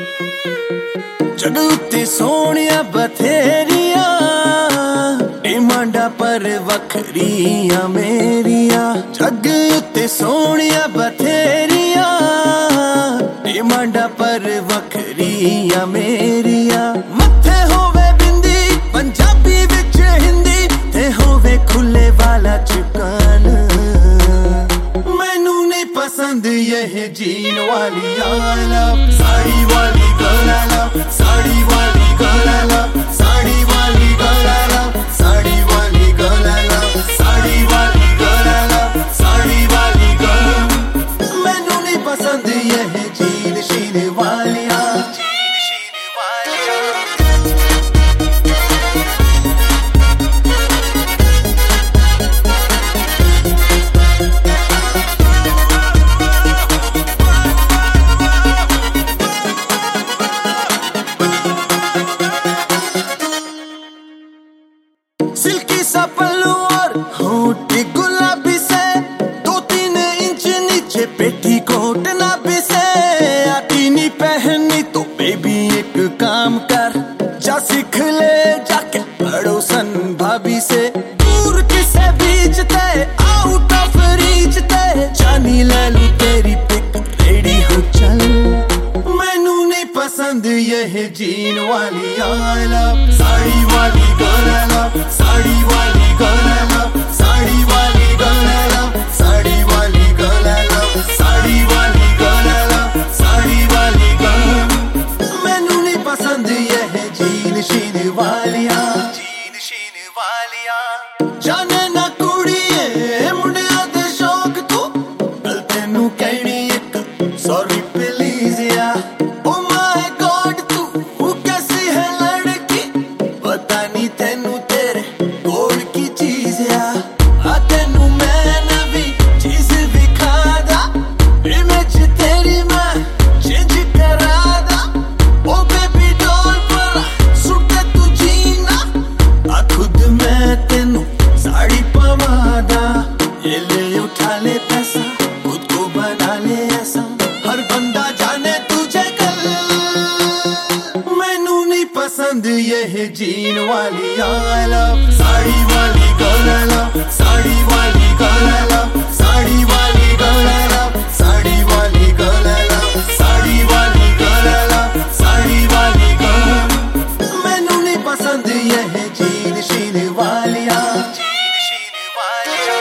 जग उत्ते सोहणिया बथेरिया डिमांडा पर वखरिया मेरिया। जग उत्ते सोहणिया बथेरिया डिमांडा पर वखरिया मेरिया। मथे होवे बिंदी पंजाबी विच हिंदी ते होवे खुले वाला चिकन। मैनू नहीं पसंद यह जीन वाली आला साड़ी वाली गलाला साड़ी वाली गलाला साड़ी वाली गलाला साड़ी वाली गलाला साड़ी वाली गलाला साड़ी वाली गला। मैनू नहीं पसंद यह जीन शीन वालिया जीन शीन वालिया। सिल्की सा पल्लू और होठ गुलाबी से 2-3 इंच नीचे पेटीकोट नाभि से। आती नहीं पहननी तो बेबी एक काम कर जा सीख ले जाके पड़ोसन भाभी से। दूर किसे बीचते आउट ऑफ रीच ते जानी ले लू तेरी पिक रेडी हो चल। मैनू नहीं पसंद यह जीन वाली आला साड़ी वाली गलाला साड़ी वाली गलाला साड़ी वाली गलाला साड़ी वाली गलाला साड़ी वाली गलाला साड़ी वाली गला। मैनू नहीं पसंद यह जीन शीन वालिया जीन शीन वालिया। जाने ना कुड़िए मुंडिया दे शौक तू गल तेनू कहनी एक सॉरी प्लीज या। ओ माय गॉड तू कैसी है लड़की पता नहीं तेनू तेरे गोड़ की चीज या। तेनू मैं नवी चीज दिखादा इमेज तेरी मैं चेंज करादा। ओ बेबी डॉल पर सुट तू जीना आ खुद मैं तेनू साड़ी पवादा। ये ले उठा ले पैसा खुद को बना ले ऐसा हर बंदा जाने तुझे कल। मैनू नहीं पसंद यह जीन वाली आला साड़ी वाली गलाला साड़ी वाली गलाला साड़ी वाली गलाला साड़ी वाली गलाला साड़ी वाली गलाला साड़ी वाली गला। मैनू नहीं पसंद यह जीन शीन वालिया जीन शीन वालिया।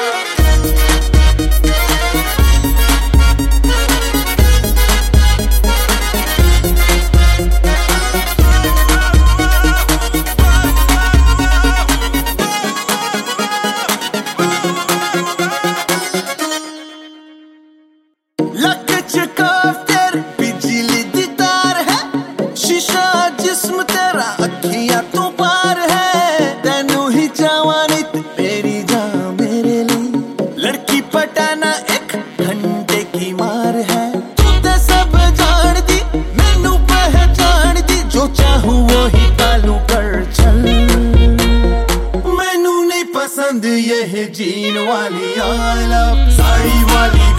लक चकाफ तेरे बिजली दी तार है शीशा जिस्म तेरा अखियां तो पार है। तेनू ही चावानी तेरी जा मेरे लिए लड़की पटाना एक घंटे की मार है। तू ते सब जान दी मैनू पहचान दी जो चाहूं वो ही तालू कर चल। मैनू नहीं पसंद यह जीन वाली आला साड़ी वाली